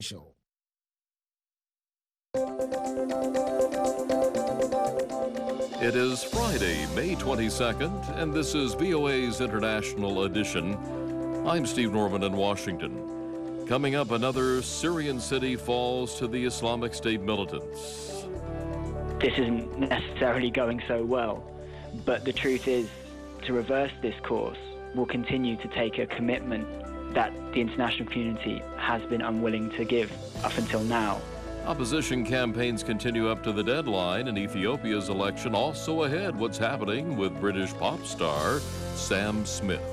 Show. It is Friday, May 22nd, and this is VOA's International Edition. I'm Steve Norman in Washington. Coming up, another Syrian city falls to the Islamic State militants. This isn't necessarily going so well, but the truth is, to reverse this course will continue to take a commitment that the international community has been unwilling to give up until now. Opposition campaigns continue up to the deadline, and Ethiopia's election also ahead. What's happening with British pop star Sam Smith?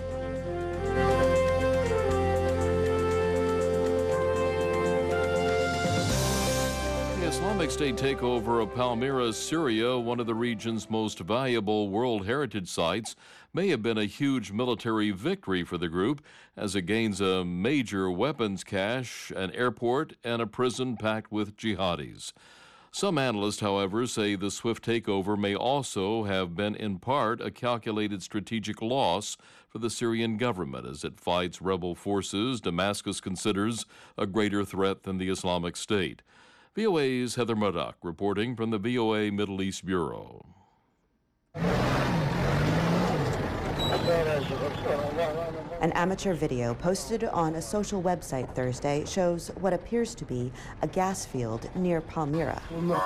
The Islamic State takeover of Palmyra, Syria, one of the region's most valuable World Heritage sites, may have been a huge military victory for the group as it gains a major weapons cache, an airport, and a prison packed with jihadis. Some analysts, however, say the swift takeover may also have been in part a calculated strategic loss for the Syrian government as it fights rebel forces Damascus considers a greater threat than the Islamic State. VOA's Heather Murdoch reporting from the VOA Middle East Bureau. An amateur video posted on a social website Thursday shows what appears to be a gas field near Palmyra.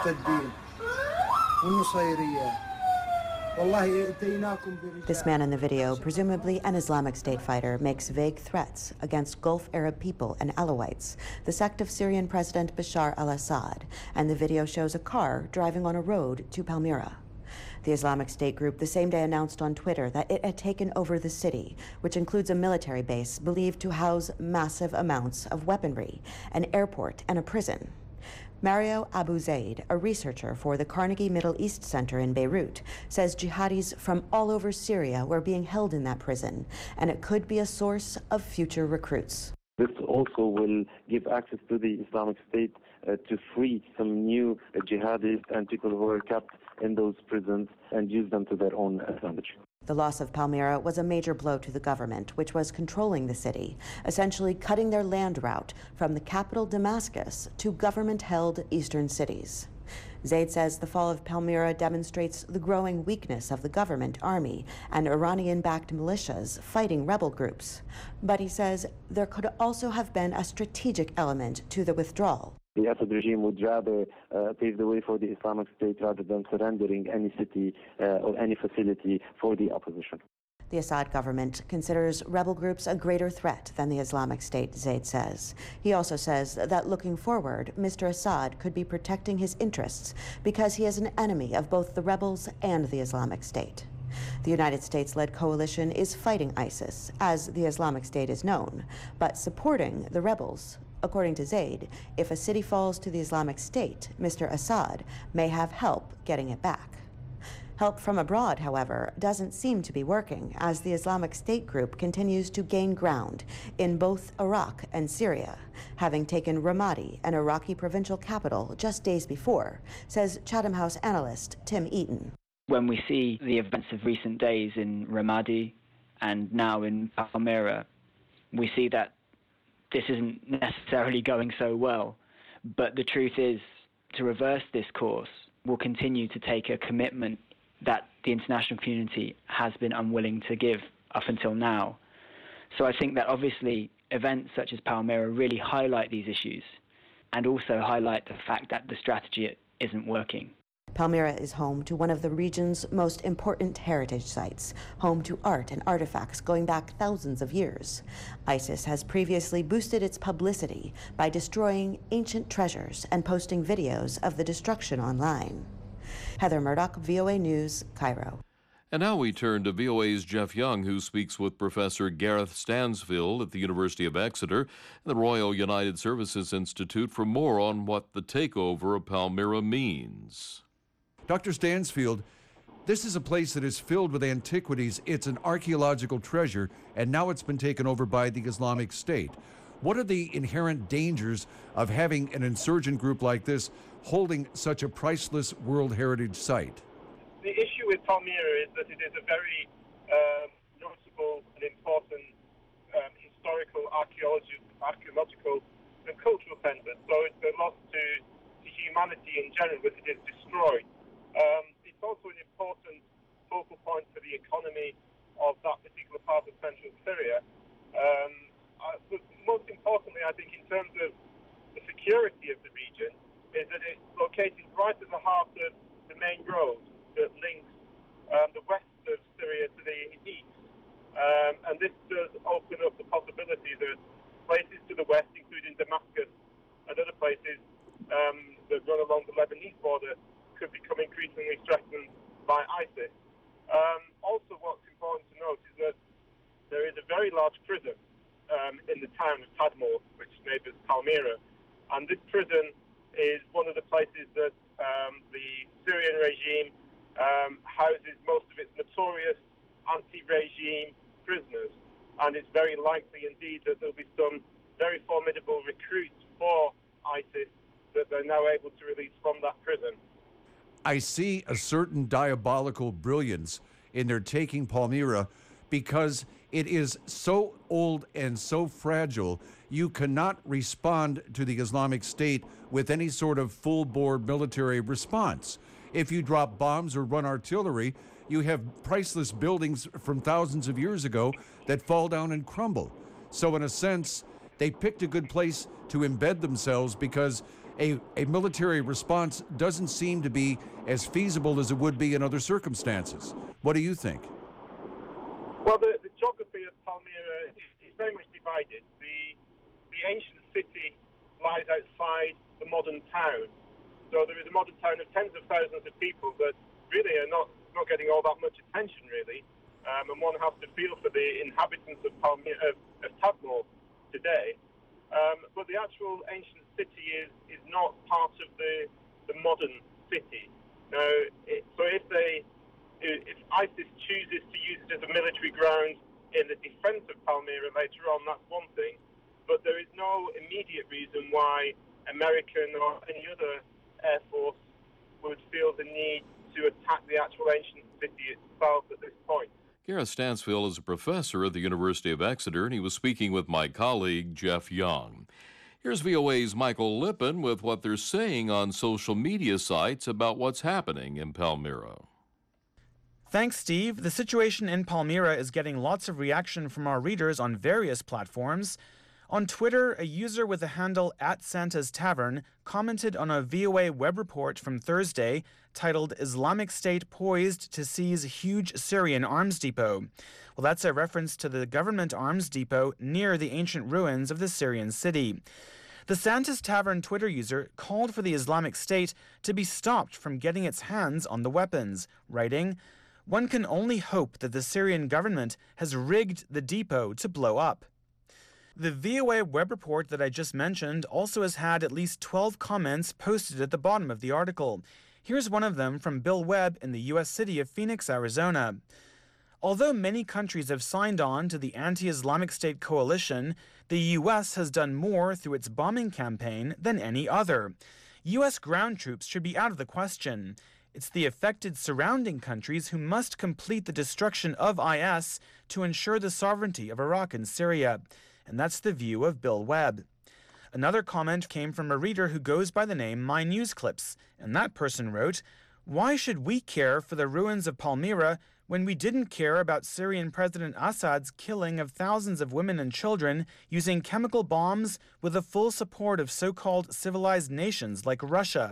This man in the video, presumably an Islamic State fighter, makes vague threats against Gulf Arab people and Alawites, the sect of Syrian President Bashar al-Assad, and the video shows a car driving on a road to Palmyra. The Islamic State group the same day announced on Twitter that it had taken over the city, which includes a military base believed to house massive amounts of weaponry, an airport, and a prison. Mario Abu Zaid, a researcher for the Carnegie Middle East Center in Beirut, says jihadis from all over Syria were being held in that prison, and it could be a source of future recruits. This also will give access to the Islamic State to free some new jihadis and people who are kept in those prisons and use them to their own advantage. The loss of Palmyra was a major blow to the government, which was controlling the city, essentially cutting their land route from the capital Damascus to government-held eastern cities. Zaid says the fall of Palmyra demonstrates the growing weakness of the government, army, and Iranian-backed militias fighting rebel groups. But he says there could also have been a strategic element to the withdrawal. The Assad regime would rather pave the way for the Islamic State rather than surrendering any city or any facility for the opposition. The Assad government considers rebel groups a greater threat than the Islamic State, Zaid says. He also says that looking forward, Mr. Assad could be protecting his interests because he is an enemy of both the rebels and the Islamic State. The United States-led coalition is fighting ISIS, as the Islamic State is known, but supporting the rebels. According to Zaid, if a city falls to the Islamic State, Mr. Assad may have help getting it back. Help from abroad, however, doesn't seem to be working as the Islamic State group continues to gain ground in both Iraq and Syria, having taken Ramadi, an Iraqi provincial capital, just days before, says Chatham House analyst Tim Eaton. When we see the events of recent days in Ramadi and now in Palmyra, we see that this isn't necessarily going so well. But the truth is, to reverse this course will continue to take a commitment that the international community has been unwilling to give up until now. So I think that obviously events such as Palmyra really highlight these issues and also highlight the fact that the strategy isn't working. Palmyra is home to one of the region's most important heritage sites, home to art and artifacts going back thousands of years. ISIS has previously boosted its publicity by destroying ancient treasures and posting videos of the destruction online. Heather Murdoch, VOA News, Cairo. And now we turn to VOA's Jeff Young, who speaks with Professor Gareth Stansfield at the University of Exeter and the Royal United Services Institute for more on what the takeover of Palmyra means. Dr. Stansfield, this is a place that is filled with antiquities. It's an archaeological treasure, and now it's been taken over by the Islamic State. What are the inherent dangers of having an insurgent group like this holding such a priceless World Heritage site? The issue with Palmyra is that it is a very noticeable and important historical archaeological a cultural centre, so it's a loss to humanity in general that it is destroyed. It's also an important focal point for the economy of that particular part of central Syria. But most importantly, I think, in terms of the security of the region, is that it's located right at the heart of the main road that links the west of Syria to the east. And this does open up the possibility that places to the west, including Damascus and other places that run along the Lebanese border, could become increasingly threatened by ISIS. Also, what's important to note is that there is a very large prison in the town of Tadmor, which neighbours Palmyra, and this prison is one of the places that the Syrian regime houses most of its notorious anti-regime prisoners, and it's very likely indeed that there'll be some very formidable recruits for ISIS that they're now able to release from that prison. I see a certain diabolical brilliance in their taking Palmyra because it is so old and so fragile, you cannot respond to the Islamic State with any sort of full-bore military response. If you drop bombs or run artillery, you have priceless buildings from thousands of years ago that fall down and crumble. So in a sense, they picked a good place to embed themselves because a military response doesn't seem to be as feasible as it would be in other circumstances. What do you think? Well, the geography of Palmyra is very much divided. The ancient city lies outside the modern town. So there is a modern town of tens of thousands of people that really are not getting all that much attention, really. And one has to feel for the inhabitants of Palmyra, of Tadmor today. But the actual ancient city is not part of the modern city. Now, so if ISIS chooses to use it as a military ground in the defense of Palmyra later on, that's one thing. But there is no immediate reason why American or any other air force would feel the need to attack the actual ancient city itself at this point. Gareth Stansfield is a professor at the University of Exeter, and he was speaking with my colleague, Jeff Young. Here's VOA's Michael Lippin with what they're saying on social media sites about what's happening in Palmyra. Thanks, Steve. The situation in Palmyra is getting lots of reaction from our readers on various platforms. On Twitter, a user with the handle @SantasTavern commented on a VOA web report from Thursday titled Islamic State Poised to Seize Huge Syrian Arms Depot. Well, that's a reference to the government arms depot near the ancient ruins of the Syrian city. The Santas Tavern Twitter user called for the Islamic State to be stopped from getting its hands on the weapons, writing, "One can only hope that the Syrian government has rigged the depot to blow up." The VOA web report that I just mentioned also has had at least 12 comments posted at the bottom of the article. Here's one of them from Bill Webb in the U.S. city of Phoenix, Arizona. Although many countries have signed on to the anti-Islamic State coalition, the U.S. has done more through its bombing campaign than any other. U.S. ground troops should be out of the question. It's the affected surrounding countries who must complete the destruction of IS to ensure the sovereignty of Iraq and Syria. And that's the view of Bill Webb. Another comment came from a reader who goes by the name My News Clips, and that person wrote, "Why should we care for the ruins of Palmyra when we didn't care about Syrian President Assad's killing of thousands of women and children using chemical bombs with the full support of so-called civilized nations like Russia?"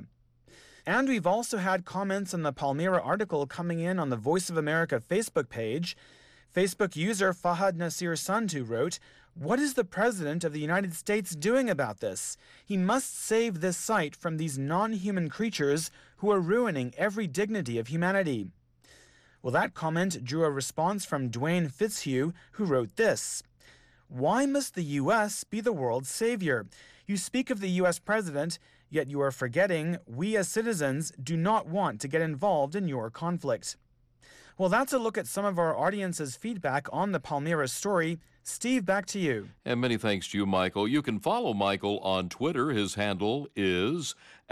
And we've also had comments on the Palmyra article coming in on the Voice of America Facebook page. Facebook user Fahad Nasir Santu wrote, "What is the President of the United States doing about this? He must save this site from these non-human creatures who are ruining every dignity of humanity." Well, that comment drew a response from Dwayne Fitzhugh, who wrote this, "Why must the U.S. be the world's savior? You speak of the U.S. President, yet you are forgetting we as citizens do not want to get involved in your conflict." Well, that's a look at some of our audience's feedback on the Palmyra story. Steve, back to you. And many thanks to you, Michael. You can follow Michael on Twitter. His handle is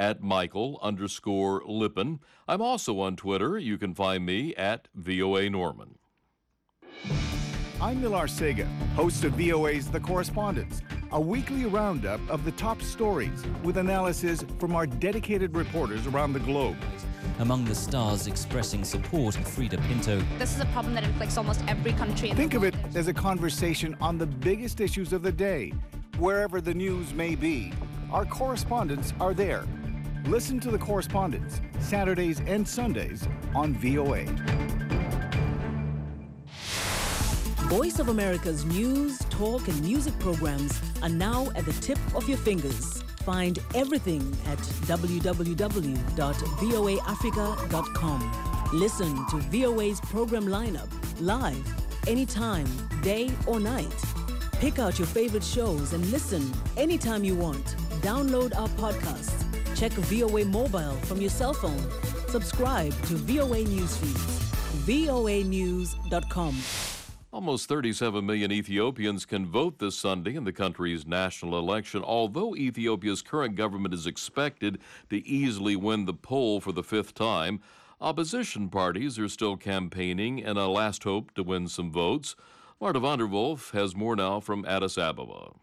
@Michael_Lippin. I'm also on Twitter. You can find me @VOA Norman. I'm Nilar Sega, host of VOA's The Correspondents, a weekly roundup of the top stories with analysis from our dedicated reporters around the globe. Among the stars expressing support, Frida Pinto. This is a problem that inflicts almost every country in the world. Think of it as a conversation on the biggest issues of the day. Wherever the news may be, our correspondents are there. Listen to The Correspondents, Saturdays and Sundays on VOA. Voice of America's news, talk, and music programs are now at the tip of your fingers. Find everything at www.voaafrica.com. Listen to VOA's program lineup live, anytime, day or night. Pick out your favorite shows and listen anytime you want. Download our podcasts. Check VOA Mobile from your cell phone. Subscribe to VOA News feeds. voanews.com. Almost 37 million Ethiopians can vote this Sunday in the country's national election, although Ethiopia's current government is expected to easily win the poll for the fifth time. Opposition parties are still campaigning in a last hope to win some votes. Marta van der Wolf has more now from Addis Ababa.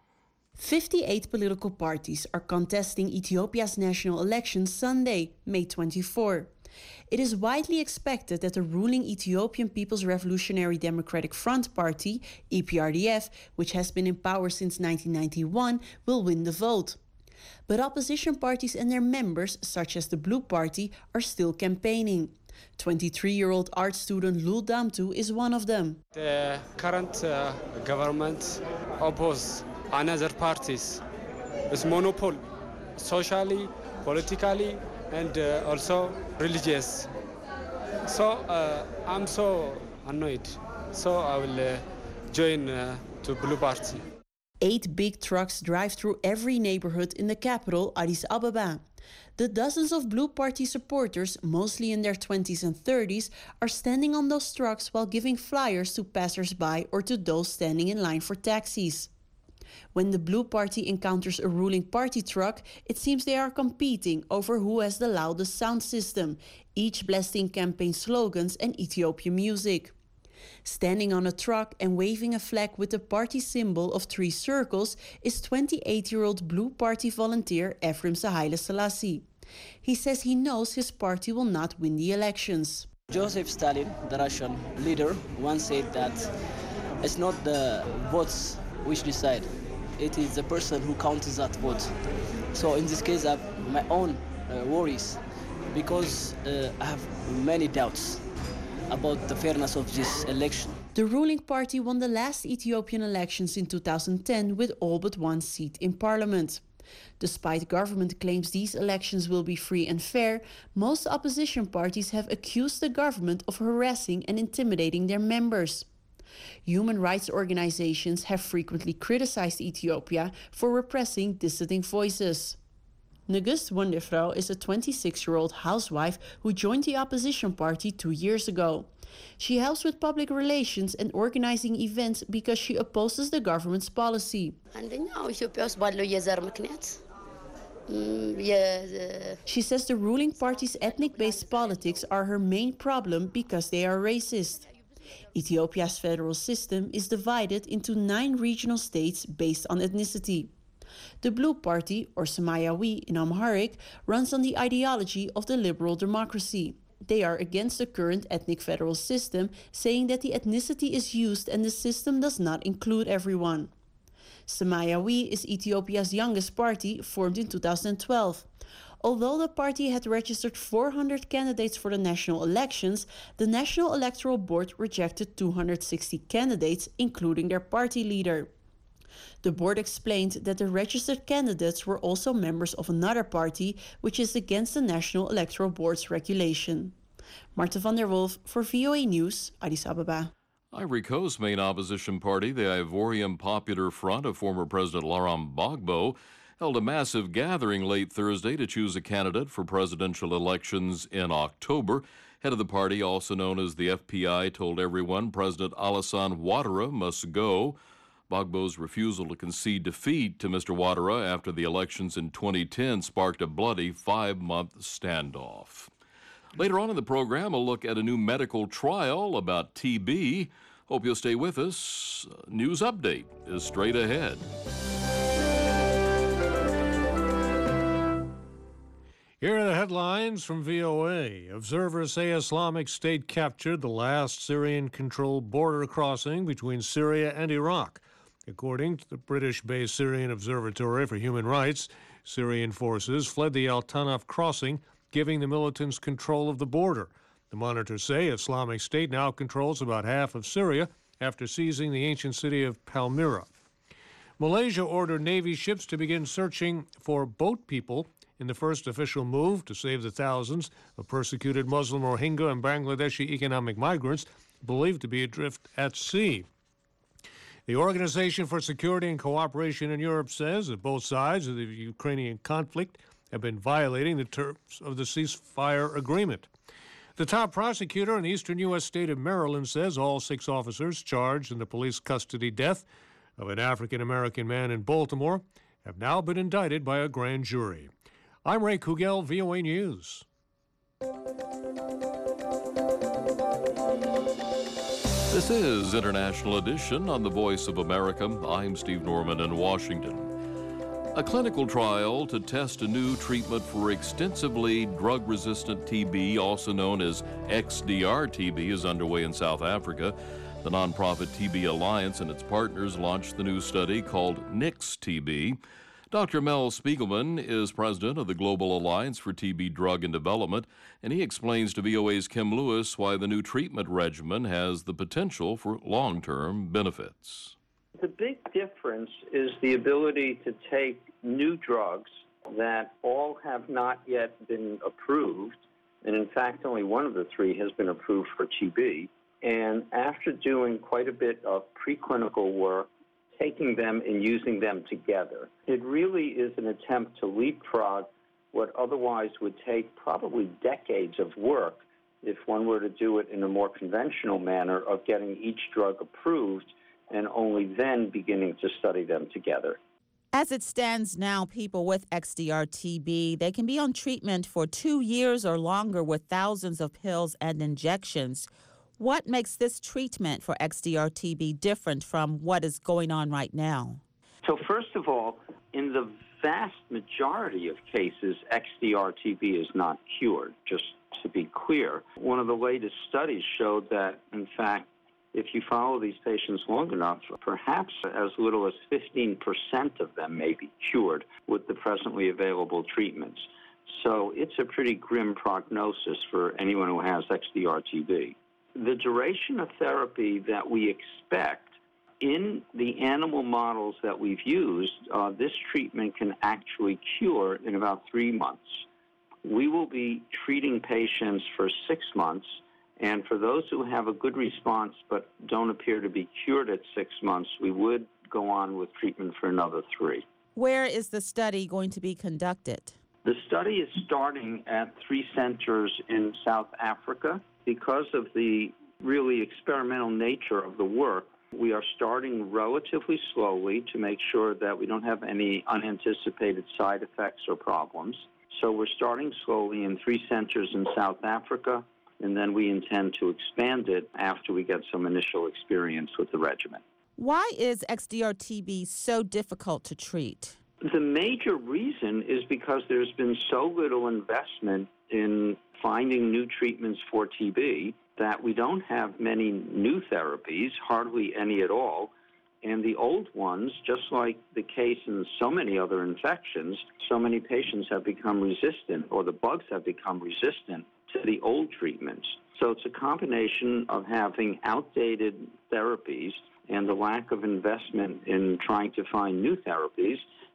58 political parties are contesting Ethiopia's national election Sunday, May 24. It is widely expected that the ruling Ethiopian People's Revolutionary Democratic Front Party, EPRDF, which has been in power since 1991, will win the vote. But opposition parties and their members, such as the Blue Party, are still campaigning. 23-year-old art student Lul Damtu is one of them. The current government opposes another parties. It's monopoly, socially, politically, and also religious. So I'm so annoyed. So I will join to Blue Party. 8 big trucks drive through every neighborhood in the capital, Addis Ababa. The dozens of Blue Party supporters, mostly in their 20s and 30s, are standing on those trucks while giving flyers to passers-by or to those standing in line for taxis. When the Blue Party encounters a ruling party truck, it seems they are competing over who has the loudest sound system, each blasting campaign slogans and Ethiopian music. Standing on a truck and waving a flag with the party symbol of 3 circles is 28-year-old Blue Party volunteer Ephraim Haile Selassie. He says he knows his party will not win the elections. Joseph Stalin, the Russian leader, once said that it's not the votes which decide, it is the person who counts that vote. So in this case I have my own worries because I have many doubts about the fairness of this election. The ruling party won the last Ethiopian elections in 2010 with all but 1 seat in parliament. Despite government claims these elections will be free and fair, most opposition parties have accused the government of harassing and intimidating their members. Human rights organizations have frequently criticized Ethiopia for repressing dissenting voices. Nugust Wondefrau is a 26-year-old housewife who joined the opposition party 2 years ago. She helps with public relations and organizing events because she opposes the government's policy. She says the ruling party's ethnic-based politics are her main problem because they are racist. Ethiopia's federal system is divided into 9 regional states based on ethnicity. The Blue Party, or Samayawi in Amharic, runs on the ideology of the liberal democracy. They are against the current ethnic federal system, saying that the ethnicity is used and the system does not include everyone. Samayawi is Ethiopia's youngest party, formed in 2012. Although the party had registered 400 candidates for the national elections, the National Electoral Board rejected 260 candidates, including their party leader. The board explained that the registered candidates were also members of another party, which is against the National Electoral Board's regulation. Marta van der Wolf for VOA News, Addis Ababa. Ivory Coast's main opposition party, the Ivorian Popular Front of former President Laurent Gbagbo, held a massive gathering late Thursday to choose a candidate for presidential elections in October. Head of the party, also known as the FPI, told everyone President Alassane Ouattara must go. Gbagbo's refusal to concede defeat to Mr. Ouattara after the elections in 2010 sparked a bloody 5-month standoff. Later on in the program, a look at a new medical trial about TB. Hope you'll stay with us. News Update is straight ahead. Here are the headlines from VOA. Observers say Islamic State captured the last Syrian-controlled border crossing between Syria and Iraq. According to the British-based Syrian Observatory for Human Rights, Syrian forces fled the Al Tanaf crossing, giving the militants control of the border. The monitors say Islamic State now controls about half of Syria after seizing the ancient city of Palmyra. Malaysia ordered Navy ships to begin searching for boat people in the first official move to save the thousands of persecuted Muslim Rohingya and Bangladeshi economic migrants believed to be adrift at sea. The Organization for Security and Cooperation in Europe says that both sides of the Ukrainian conflict have been violating the terms of the ceasefire agreement. The top prosecutor in the eastern U.S. state of Maryland says all 6 officers charged in the police custody death of an African-American man in Baltimore have now been indicted by a grand jury. I'm Ray Kugel, VOA News. This is International Edition on the Voice of America. I'm Steve Norman in Washington. A clinical trial to test a new treatment for extensively drug-resistant TB, also known as XDR-TB, is underway in South Africa. The nonprofit TB Alliance and its partners launched the new study called NIX-TB. Dr. Mel Spiegelman is president of the Global Alliance for TB Drug and Development, and he explains to VOA's Kim Lewis why the new treatment regimen has the potential for long-term benefits. The big difference is the ability to take new drugs that all have not yet been approved, and in fact only one of the 3 has been approved for TB, and after doing quite a bit of preclinical work, taking them and using them together. It really is an attempt to leapfrog what otherwise would take probably decades of work if one were to do it in a more conventional manner of getting each drug approved and only then beginning to study them together. As it stands now, people with XDR-TB, they can be on treatment for 2 years or longer with thousands of pills and injections. What makes this treatment for XDR-TB different from what is going on right now? So first of all, in the vast majority of cases, XDR-TB is not cured, just to be clear. One of the latest studies showed that, in fact, if you follow these patients long enough, perhaps as little as 15% of them may be cured with the presently available treatments. So it's a pretty grim prognosis for anyone who has XDR-TB. The duration of therapy that we expect in the animal models that we've used, this treatment can actually cure in about 3 months. We will be treating patients for 6 months, and for those who have a good response but don't appear to be cured at 6 months, we would go on with treatment for another 3. Where is the study going to be conducted? The study is starting at 3 centers in South Africa. Because of the really experimental nature of the work, we are starting relatively slowly to make sure that we don't have any unanticipated side effects or problems. So we're starting slowly in 3 centers in South Africa, and then we intend to expand it after we get some initial experience with the regimen. Why is XDR-TB so difficult to treat? The major reason is because there's been so little investment in finding new treatments for TB that we don't have many new therapies, hardly any at all. And the old ones, just like the case in so many other infections, so many patients have become resistant, or the bugs have become resistant to the old treatments. So it's a combination of having outdated therapies and the lack of investment in trying to find new therapies,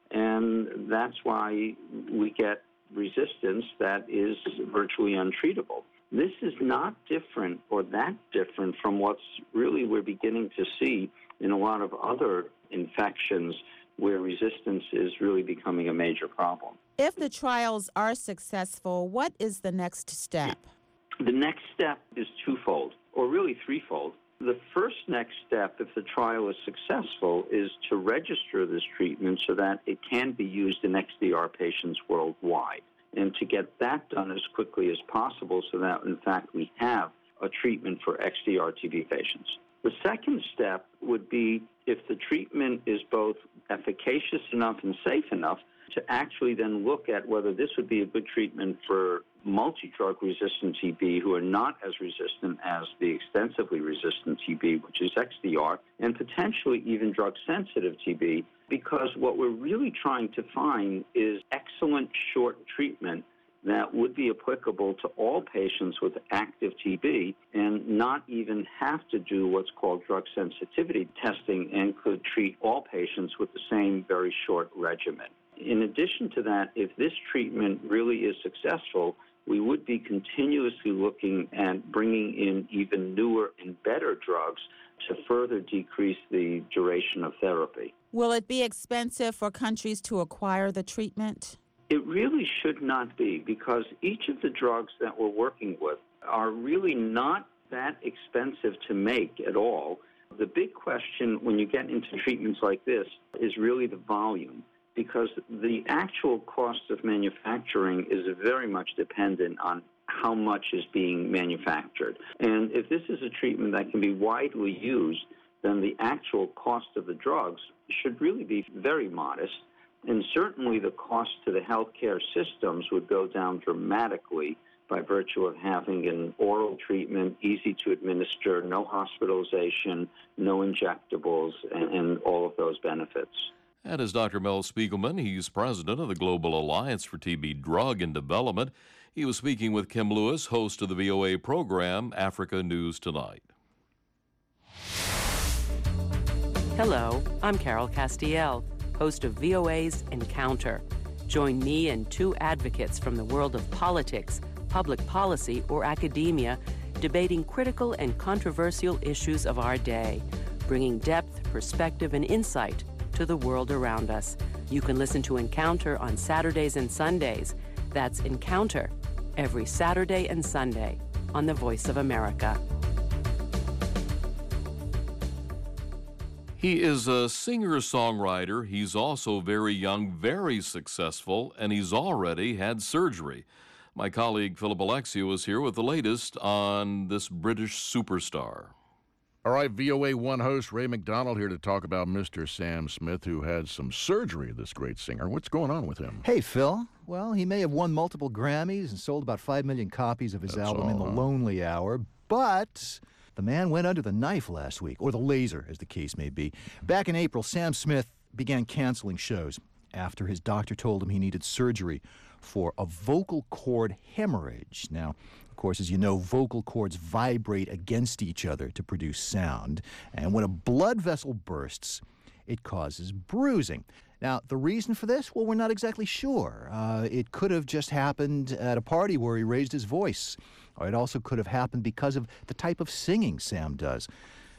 and that's why we get resistance that is virtually untreatable. This is not different or that different from what's really we're beginning to see in a lot of other infections where resistance is really becoming a major problem. If the trials are successful, what is the next step? The next step is twofold, or really threefold. The first next step, if the trial is successful, is to register this treatment so that it can be used in XDR patients worldwide, and to get that done as quickly as possible so that, in fact, we have a treatment for XDR-TB patients. The second step would be if the treatment is both efficacious enough and safe enough to actually then look at whether this would be a good treatment for multi-drug resistant TB who are not as resistant as the extensively resistant TB, which is XDR, and potentially even drug-sensitive TB, because what we're really trying to find is excellent short treatment that would be applicable to all patients with active TB and not even have to do what's called drug sensitivity testing and could treat all patients with the same very short regimen. In addition to that, if this treatment really is successful, we would be continuously looking at bringing in even newer and better drugs to further decrease the duration of therapy. Will it be expensive for countries to acquire the treatment? It really should not be, because each of the drugs that we're working with are really not that expensive to make at all. The big question when you get into treatments like this is really the volume, because the actual cost of manufacturing is very much dependent on how much is being manufactured. And if this is a treatment that can be widely used, then the actual cost of the drugs should really be very modest. And certainly the cost to the healthcare systems would go down dramatically by virtue of having an oral treatment, easy to administer, no hospitalization, no injectables, and all of those benefits. That is Dr. Mel Spiegelman. He's president of the Global Alliance for TB Drug and Development. He was speaking with Kim Lewis, host of the VOA program Africa News Tonight. Hello, I'm Carol Castiel, host of VOA's Encounter. Join me and two advocates from the world of politics, public policy, or academia debating critical and controversial issues of our day, bringing depth, perspective, and insight to the world around us. You can listen to Encounter on Saturdays and Sundays. That's Encounter every Saturday and Sunday on the Voice of America. He is a singer-songwriter. He's also very young, very successful, and he's already had surgery. My colleague Philip Alexio is here with the latest on this British superstar. All right, VOA1 host Ray McDonald here to talk about Mr. Sam Smith, who had some surgery, this great singer. What's going on with him? Hey, Phil. Well, he may have won multiple Grammys and sold about 5 million copies of his album In the Lonely Hour, but the man went under the knife last week, or the laser, as the case may be. Back in April, Sam Smith began canceling shows after his doctor told him he needed surgery for a vocal cord hemorrhage. Now, of course, as you know, vocal cords vibrate against each other to produce sound, and when a blood vessel bursts, it causes bruising. Now, the reason for this? Well, we're not exactly sure. It could have just happened at a party where he raised his voice, or it also could have happened because of the type of singing Sam does.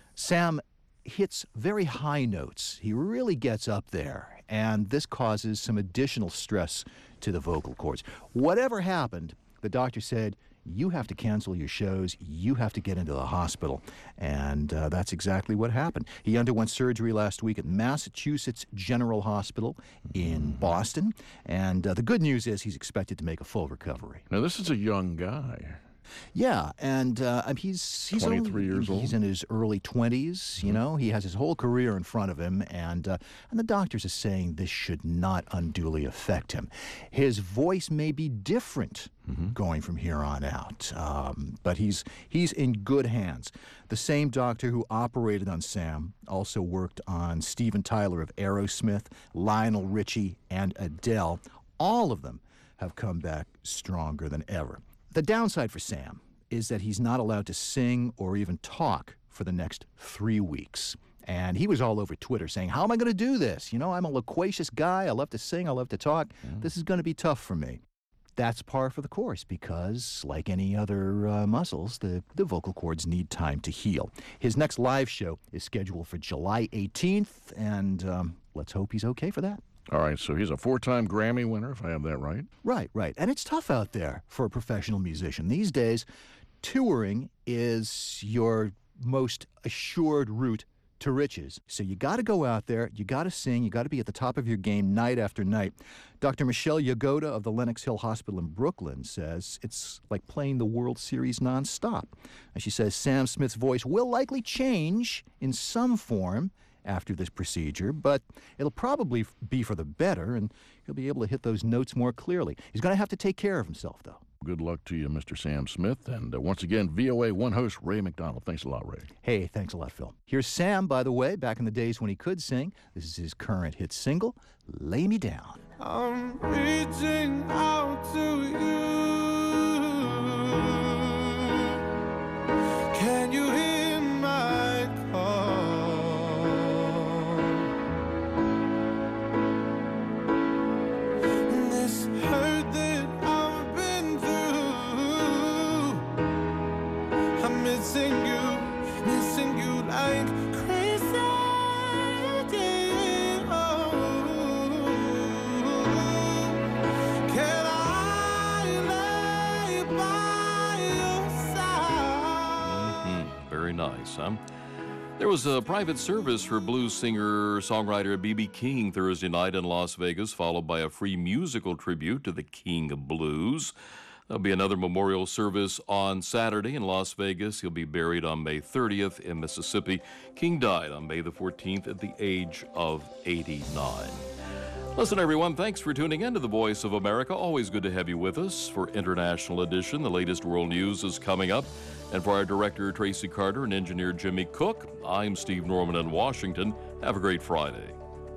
Sam hits very high notes. He really gets up there, and this causes some additional stress to the vocal cords. Whatever happened, the doctor said, you have to cancel your shows, you have to get into the hospital. And that's exactly what happened. He underwent surgery last week at Massachusetts General Hospital in Boston. And the good news is he's expected to make a full recovery. Now, this is a young guy. Yeah, and he's 23 years old. He's in his early 20s, you know. He has his whole career in front of him, and the doctors are saying this should not unduly affect him. His voice may be different going from here on out, but he's in good hands. The same doctor who operated on Sam also worked on Steven Tyler of Aerosmith, Lionel Richie, and Adele. All of them have come back stronger than ever. The downside for Sam is that he's not allowed to sing or even talk for the next 3 weeks. And he was all over Twitter saying, how am I going to do this? You know, I'm a loquacious guy. I love to sing. I love to talk. This is going to be tough for me. That's par for the course because, like any other muscles, the vocal cords need time to heal. His next live show is scheduled for July 18th, and let's hope he's okay for that. All right, so he's a 4-time Grammy winner, if I have that right. Right. And it's tough out there for a professional musician. These days, touring is your most assured route to riches. So you got to go out there, you got to sing, you got to be at the top of your game night after night. Dr. Michelle Yagoda of the Lenox Hill Hospital in Brooklyn says it's like playing the World Series nonstop. And she says Sam Smith's voice will likely change in some form after this procedure, but it'll probably be for the better, and he'll be able to hit those notes more clearly. He's going to have to take care of himself, though. Good luck to you, Mr. Sam Smith. And once again, VOA One host Ray McDonald. Thanks a lot, Ray. Hey, thanks a lot, Phil. Here's Sam, by the way, back in the days when he could sing. This is his current hit single, Lay Me Down. I'm reaching out to you. Can you hear my call? This hurt that I've been through, I'm missing you like crazy. Can I lay by your side? Very nice, huh? There was a private service for blues singer-songwriter B.B. King Thursday night in Las Vegas, followed by a free musical tribute to the King of Blues. There'll be another memorial service on Saturday in Las Vegas. He'll be buried on May 30th in Mississippi. King died on May the 14th at the age of 89. Listen, everyone, thanks for tuning in to The Voice of America. Always good to have you with us. For International Edition, the latest world news is coming up. And for our director, Tracy Carter, and engineer Jimmy Cook, I'm Steve Norman in Washington. Have a great Friday.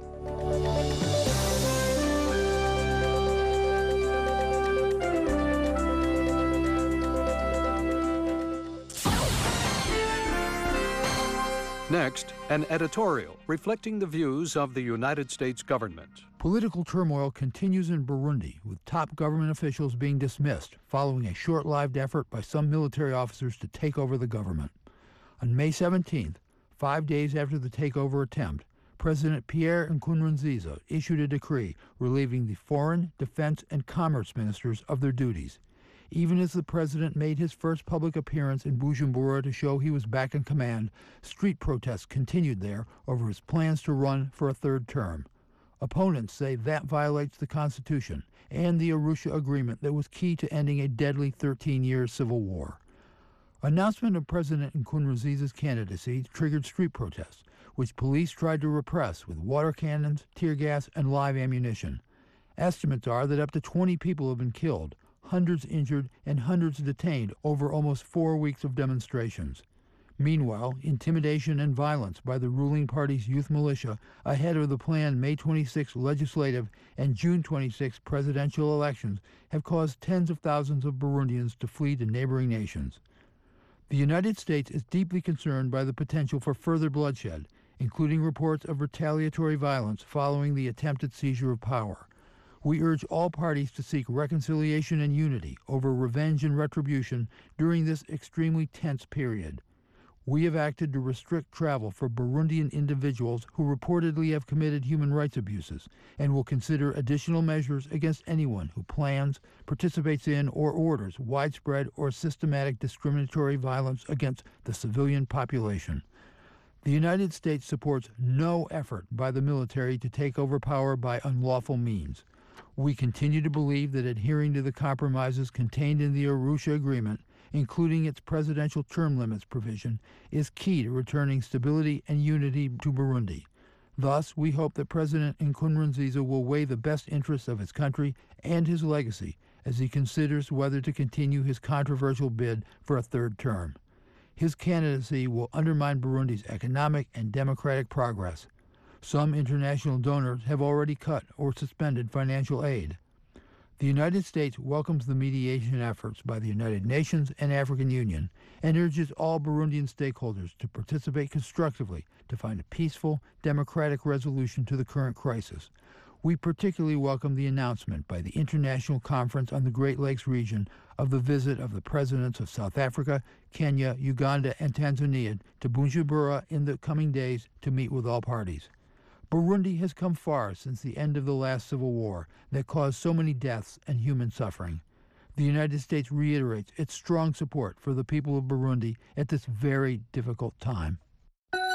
Next, an editorial reflecting the views of the United States government. Political turmoil continues in Burundi, with top government officials being dismissed following a short-lived effort by some military officers to take over the government. On May 17th, 5 days after the takeover attempt, President Pierre Nkurunziza issued a decree relieving the foreign, defense, and commerce ministers of their duties. Even as the president made his first public appearance in Bujumbura to show he was back in command, street protests continued there over his plans to run for a third term. Opponents say that violates the Constitution and the Arusha Agreement that was key to ending a deadly 13-year civil war. Announcement of President Nkurunziza's candidacy triggered street protests, which police tried to repress with water cannons, tear gas, and live ammunition. Estimates are that up to 20 people have been killed, hundreds injured, and hundreds detained over almost 4 weeks of demonstrations. Meanwhile, intimidation and violence by the ruling party's youth militia ahead of the planned May 26 legislative and June 26 presidential elections have caused tens of thousands of Burundians to flee to neighboring nations. The United States is deeply concerned by the potential for further bloodshed, including reports of retaliatory violence following the attempted seizure of power. We urge all parties to seek reconciliation and unity over revenge and retribution during this extremely tense period. We have acted to restrict travel for Burundian individuals who reportedly have committed human rights abuses and will consider additional measures against anyone who plans, participates in, or orders widespread or systematic discriminatory violence against the civilian population. The United States supports no effort by the military to take over power by unlawful means. We continue to believe that adhering to the compromises contained in the Arusha Agreement, including its presidential term limits provision, is key to returning stability and unity to Burundi. Thus, we hope that President Nkurunziza will weigh the best interests of his country and his legacy as he considers whether to continue his controversial bid for a third term. His candidacy will undermine Burundi's economic and democratic progress. Some international donors have already cut or suspended financial aid. The United States welcomes the mediation efforts by the United Nations and African Union and urges all Burundian stakeholders to participate constructively to find a peaceful, democratic resolution to the current crisis. We particularly welcome the announcement by the International Conference on the Great Lakes region of the visit of the presidents of South Africa, Kenya, Uganda, and Tanzania to Bujumbura in the coming days to meet with all parties. Burundi has come far since the end of the last civil war that caused so many deaths and human suffering. The United States reiterates its strong support for the people of Burundi at this very difficult time.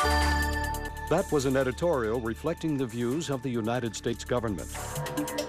That was an editorial reflecting the views of the United States government.